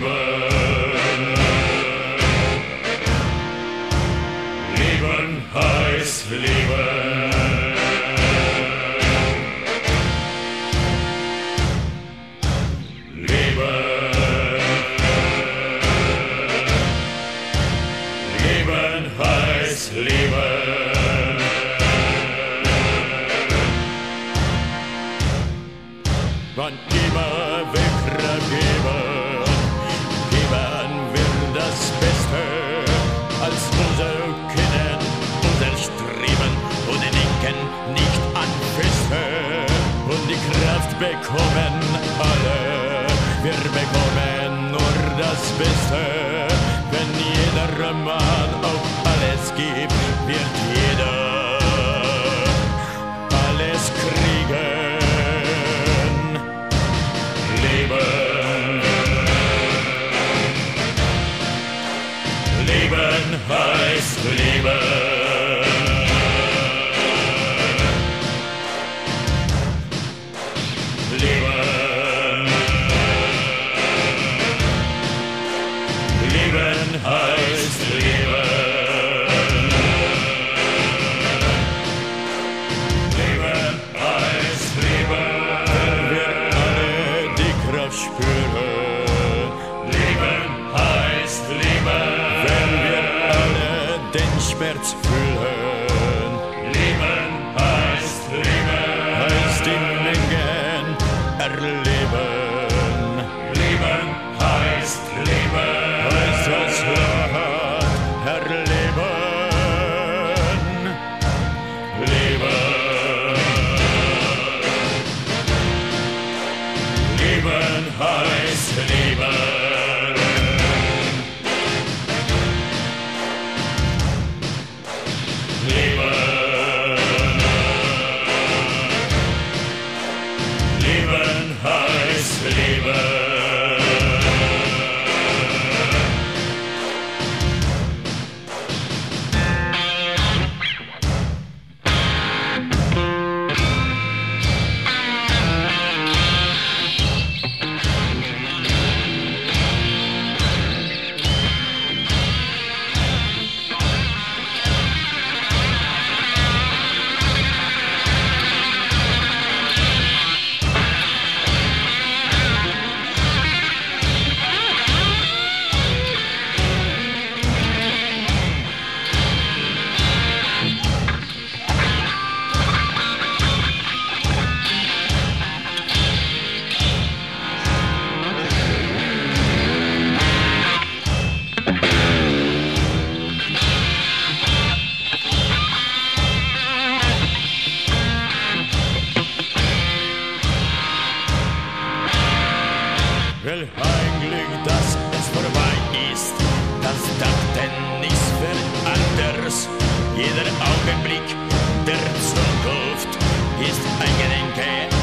Leben heißt Leben. Leben heißt Leben. Wann immer wir Kraft geben wir das Beste als unser Kennen, unser Streben und denken nicht an Feste. Und die Kraft bekommen alle, wir bekommen nur das Beste. Wenn jeder Mann auch alles gibt, wird jeder alles kriegen. Leben. Leben heißt Leben. Leben. Leben heißt Leben. Leben heißt Leben. Wenn wir alle die Kraft spüren. Leben heißt Leben. Wenn wir alle den Schmerz fühlen. Leben heißt Leben. Heißt die Mengen erleben. Leben heißt Leben. Heißt das Land erleben. Leben. Leben heißt Leben. Leben. Leben heißt Leben. Will eigentlich, dass es vorbei ist, das dachten ist für anders. Jeder Augenblick der Zukunft ist ein Gedenke